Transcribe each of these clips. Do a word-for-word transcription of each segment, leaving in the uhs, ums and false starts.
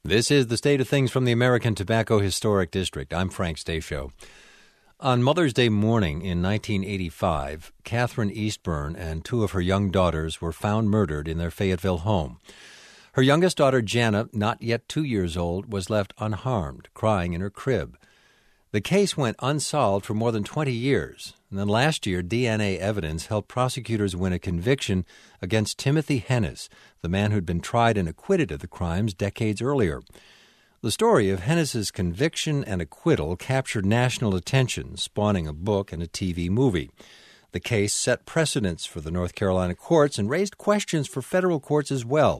This is the state of things from the American Tobacco Historic District. I'm Frank Stasio. On Mother's Day morning in nineteen eighty-five, Catherine Eastburn and two of her young daughters were found murdered in their Fayetteville home. Her youngest daughter, Jana, not yet two years old, was left unharmed, crying in her crib. The case went unsolved for more than twenty years, and then last year, D N A evidence helped prosecutors win a conviction against Timothy Hennis, the man who'd been tried and acquitted of the crimes decades earlier. The story of Hennis's conviction and acquittal captured national attention, spawning a book and a T V movie. The case set precedents for the North Carolina courts and raised questions for federal courts as well.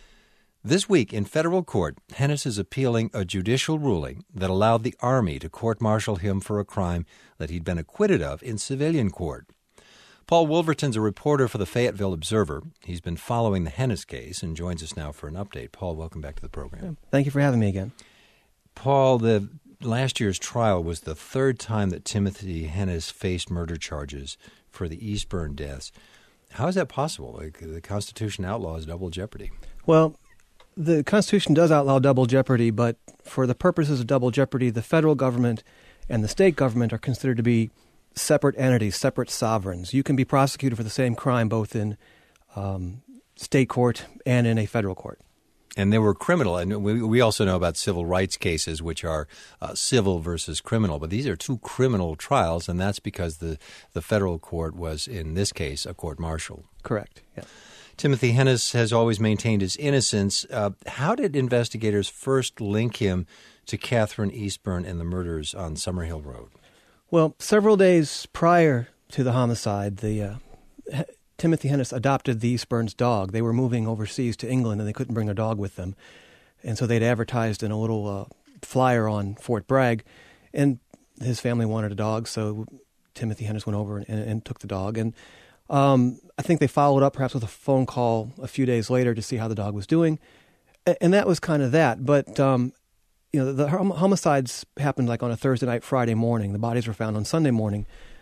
This week in federal court, Hennis is appealing a judicial ruling that allowed the Army to court-martial him for a crime that he'd been acquitted of in civilian court. Paul Wolverton's a reporter for the Fayetteville Observer. He's been following the Hennis case and joins us now for an update. Paul, welcome back to the program. Thank you for having me again. Paul, the last year's trial was the third time that Timothy Hennis faced murder charges for the Eastburn deaths. How is that possible? Like, the Constitution outlaws double jeopardy. Well, the Constitution does outlaw double jeopardy, but for the purposes of double jeopardy, the federal government and the state government are considered to be separate entities, separate sovereigns. You can be prosecuted for the same crime both in um, state court and in a federal court. And they were criminal. And we, we also know about civil rights cases, which are uh, civil versus criminal. But these are two criminal trials, and that's because the, the federal court was, in this case, a court-martial. Correct, yeah. Timothy Hennis has always maintained his innocence. Uh, how did investigators first link him to Catherine Eastburn and the murders on Summerhill Road? Well, several days prior to the homicide, the uh, H- Timothy Hennis adopted the Eastburn's dog. They were moving overseas to England, and they couldn't bring their dog with them. And so they'd advertised in a little uh, flyer on Fort Bragg, and his family wanted a dog, so Timothy Hennis went over and, and took the dog. And um, I think they followed up perhaps with a phone call a few days later to see how the dog was doing. And, and that was kind of that. But um, you know, the homicides happened like on a Thursday night, Friday morning. The bodies were found on Sunday morning.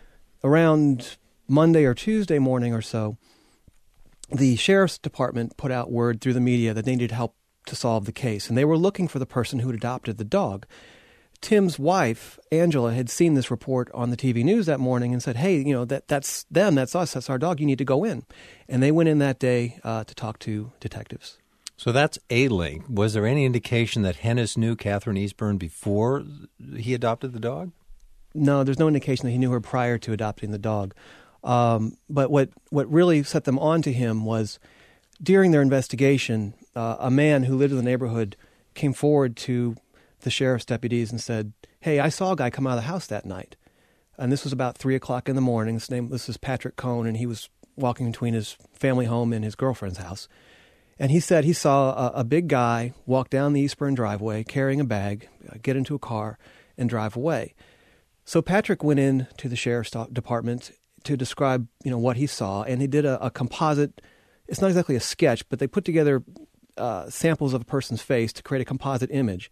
Around Monday or Tuesday morning or so, the sheriff's department put out word through the media that they needed help to solve the case. And they were looking for the person who had adopted the dog. Tim's wife, Angela, had seen this report on the T V news that morning and said, hey, you know, that that's them, that's us, that's our dog, you need to go in. And they went in that day uh, to talk to detectives. So that's a link. Was there any indication that Hennis knew Catherine Eastburn before he adopted the dog? No, there's no indication that he knew her prior to adopting the dog. Um, but what, what really set them on to him was during their investigation, uh, a man who lived in the neighborhood came forward to the sheriff's deputies and said, hey, I saw a guy come out of the house that night. And this was about three o'clock in the morning. His name, this is Patrick Cohn, and he was walking between his family home and his girlfriend's house. And he said he saw a, a big guy walk down the Eastburn driveway carrying a bag, uh, get into a car, and drive away. So Patrick went in to the sheriff's department to describe, you know, what he saw, and he did a, a composite. It's not exactly a sketch, but they put together uh, samples of a person's face to create a composite image.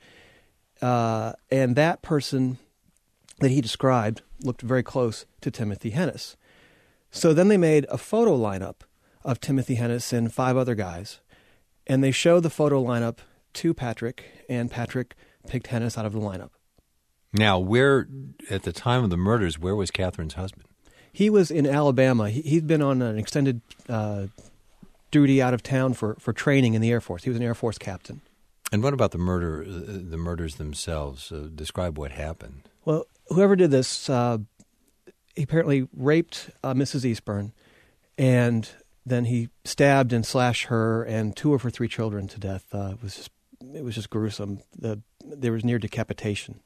Uh, and that person that he described looked very close to Timothy Hennis. So then they made a photo lineup of Timothy Hennis and five other guys, and they showed the photo lineup to Patrick, and Patrick picked Hennis out of the lineup. Now, where, at the time of the murders, where was Catherine's husband? He was in Alabama. He, he'd been on an extended uh, duty out of town for, for training in the Air Force. He was an Air Force captain. And what about the murder, the murders themselves? Uh, describe what happened. Well, whoever did this, uh, he apparently raped uh, Missus Eastburn, and then he stabbed and slashed her and two of her three children to death. Uh, it was just, it was just gruesome. The, there was near decapitation.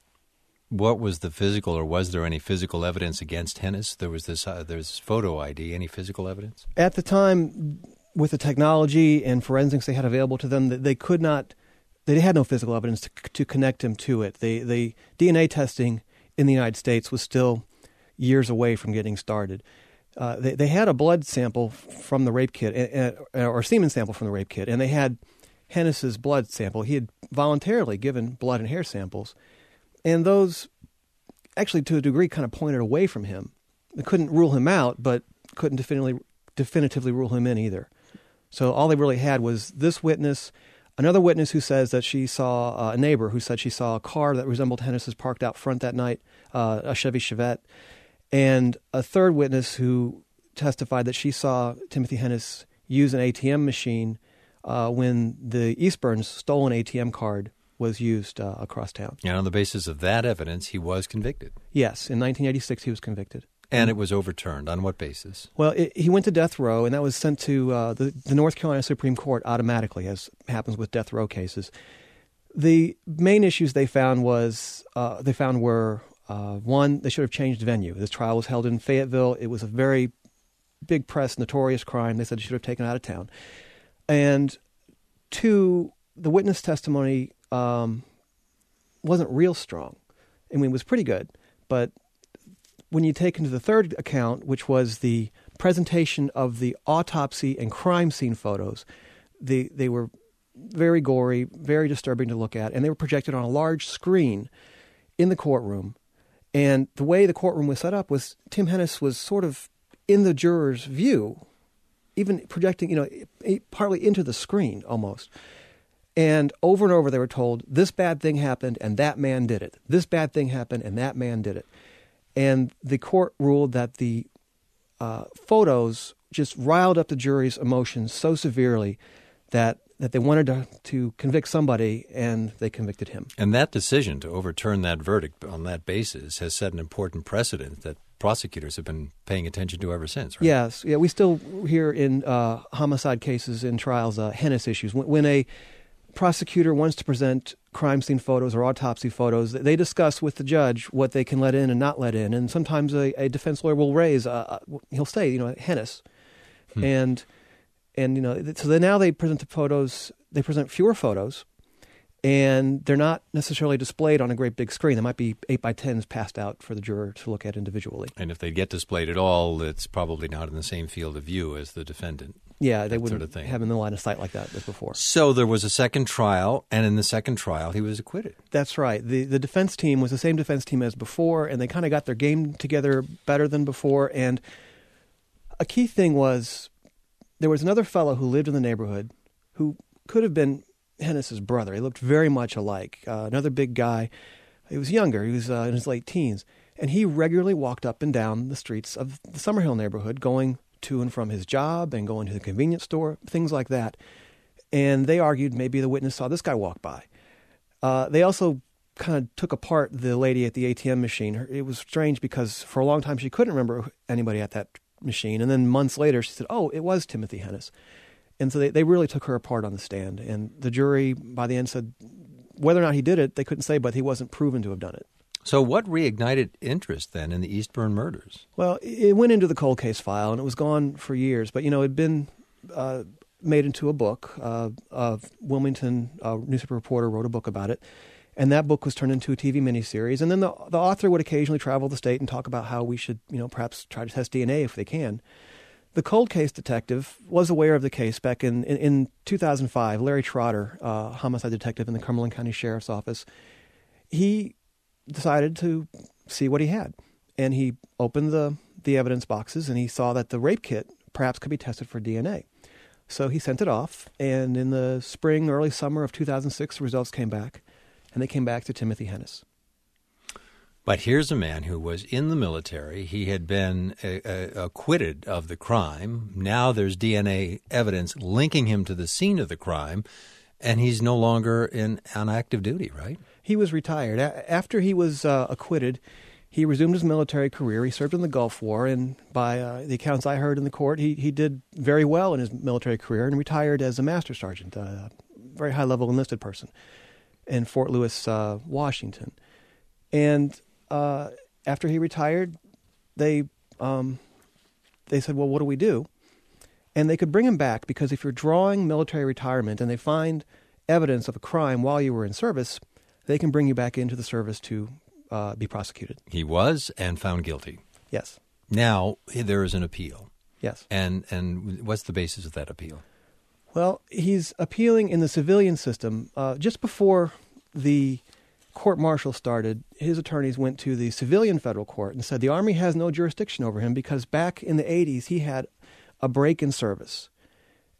What was the physical, or was there any physical evidence against Hennis? There was this, uh, there's photo I D. Any physical evidence? At the time, with the technology and forensics they had available to them, they could not, they had no physical evidence to, to connect him to it. The, the D N A testing in the United States was still years away from getting started. Uh, they, they had a blood sample from the rape kit, uh, or semen sample from the rape kit, and they had Hennis's blood sample. He had voluntarily given blood and hair samples, and those actually, to a degree, kind of pointed away from him. They couldn't rule him out, but couldn't definitively definitively rule him in either. So all they really had was this witness, Another witness who says that she saw uh, a neighbor who said she saw a car that resembled Hennis's parked out front that night, uh, a Chevy Chevette. And a third witness who testified that she saw Timothy Hennis use an A T M machine uh, when the Eastburns' stolen A T M card was used uh, across town. And on the basis of that evidence, he was convicted. Yes, in nineteen eighty-six he was convicted. And it was overturned. On what basis? Well, it, he went to death row, and that was sent to uh, the, the North Carolina Supreme Court automatically, as happens with death row cases. The main issues they found was uh, they found were uh, one, they should have changed venue. This trial was held in Fayetteville. It was a very big press, notorious crime. They said they should have taken it out of town. And two, the witness testimony um, wasn't real strong. I mean, it was pretty good, but when you take into the third account, which was the presentation of the autopsy and crime scene photos, they, they were very gory, very disturbing to look at, and they were projected on a large screen in the courtroom. And the way the courtroom was set up was Tim Hennis was sort of in the juror's view, even projecting, you know, partly into the screen almost. And over and over they were told, this bad thing happened and that man did it. This bad thing happened and that man did it. And the court ruled that the uh, photos just riled up the jury's emotions so severely that that they wanted to, to convict somebody, and they convicted him. And that decision to overturn that verdict on that basis has set an important precedent that prosecutors have been paying attention to ever since, right? Yes. Yeah, we still hear in uh, homicide cases in trials uh, Hennis issues. When, when a prosecutor wants to present crime scene photos or autopsy photos, they discuss with the judge what they can let in and not let in. And sometimes a, a defense lawyer will raise, uh, he'll say, you know, Hennis. Hmm. And, and you know, so then now they present the photos, they present fewer photos, and they're not necessarily displayed on a great big screen. There might be eight by tens passed out for the juror to look at individually. And if they get displayed at all, it's probably not in the same field of view as the defendant. Yeah, they wouldn't sort of have him in the line of sight like that as before. So there was a second trial, and in the second trial, he was acquitted. That's right. The the defense team was the same defense team as before, and they kind of got their game together better than before. And a key thing was there was another fellow who lived in the neighborhood who could have been Hennis's brother. He looked very much alike. Uh, another big guy. He was younger. He was uh, in his late teens. And he regularly walked up and down the streets of the Summerhill neighborhood, going to and from his job and going to the convenience store, things like that. And they argued maybe the witness saw this guy walk by. Uh, they also kind of took apart the lady at the A T M machine. It was strange because for a long time she couldn't remember anybody at that machine. And then months later she said, oh, it was Timothy Hennis. And so they, they really took her apart on the stand. And the jury, by the end, said whether or not he did it, they couldn't say, but he wasn't proven to have done it. So what reignited interest then in the Eastburn murders? Well, it went into the cold case file, and it was gone for years. But, you know, it had been uh, made into a book. Uh, a Wilmington uh, newspaper reporter wrote a book about it. And that book was turned into a T V miniseries. And then the, the author would occasionally travel the state and talk about how we should, you know, perhaps try to test D N A if they can. The cold case detective was aware of the case back in, in, in two thousand five. Larry Trotter, uh, homicide detective in the Cumberland County Sheriff's Office, he decided to see what he had. And he opened the, the evidence boxes, and he saw that the rape kit perhaps could be tested for D N A. So he sent it off, and in the spring, early summer of two thousand six, the results came back, and they came back to Timothy Hennis. But here's a man who was in the military. He had been uh, uh, acquitted of the crime. Now there's D N A evidence linking him to the scene of the crime, and he's no longer in on active duty, right? He was retired. A- after he was uh, acquitted, he resumed his military career. He served in the Gulf War, and by uh, the accounts I heard in the court, he, he did very well in his military career and retired as a master sergeant, a very high-level enlisted person in Fort Lewis, uh, Washington. And Uh, after he retired, they um, they said, well, what do we do? And they could bring him back because if you're drawing military retirement and they find evidence of a crime while you were in service, they can bring you back into the service to uh, be prosecuted. He was and found guilty. Yes. Now there is an appeal. Yes. And and what's the basis of that appeal? Well, he's appealing in the civilian system. Uh, just before the court-martial started, his attorneys went to the civilian federal court and said the Army has no jurisdiction over him because back in the eighties he had a break in service.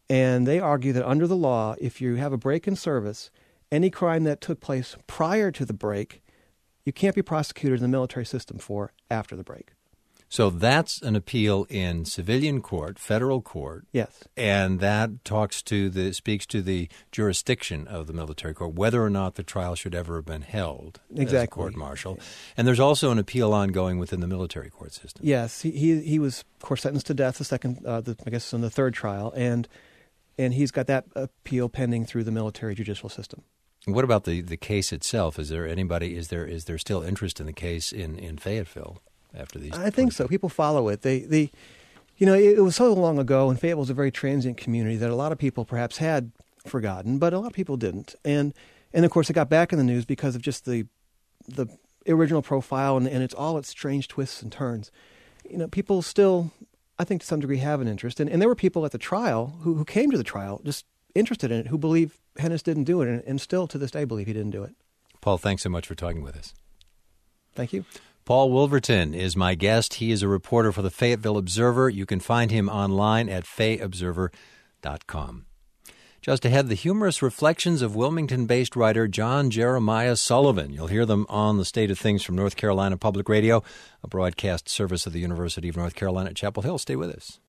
And they argue that under the law, if you have a break in service, any crime that took place prior to the break, you can't be prosecuted in the military system for after the break. So that's an appeal in civilian court, federal court. Yes. And that talks to the speaks to the jurisdiction of the military court, whether or not the trial should ever have been held exactly. as a court-martial. And there's also an appeal ongoing within the military court system. Yes. He he, he was, of course, sentenced to death the second, uh, the, I guess, on the third trial, and and he's got that appeal pending through the military judicial system. What about the, the case itself? Is there anybody? Is there is there still interest in the case in, in Fayetteville after these? I think so. People follow it. They they, you know, it, it was so long ago, and Fayetteville was a very transient community that a lot of people perhaps had forgotten, but a lot of people didn't. And and of course, it got back in the news because of just the the original profile and, and it's all its strange twists and turns. You know, people still, I think, to some degree, have an interest. And, and there were people at the trial who, who came to the trial just interested in it, who believe Hennis didn't do it, and, and still to this day believe he didn't do it. Paul, thanks so much for talking with us. Thank you. Paul Wolverton is my guest. He is a reporter for the Fayetteville Observer. You can find him online at fay observer dot com. Just ahead, the humorous reflections of Wilmington-based writer John Jeremiah Sullivan. You'll hear them on The State of Things from North Carolina Public Radio, a broadcast service of the University of North Carolina at Chapel Hill. Stay with us.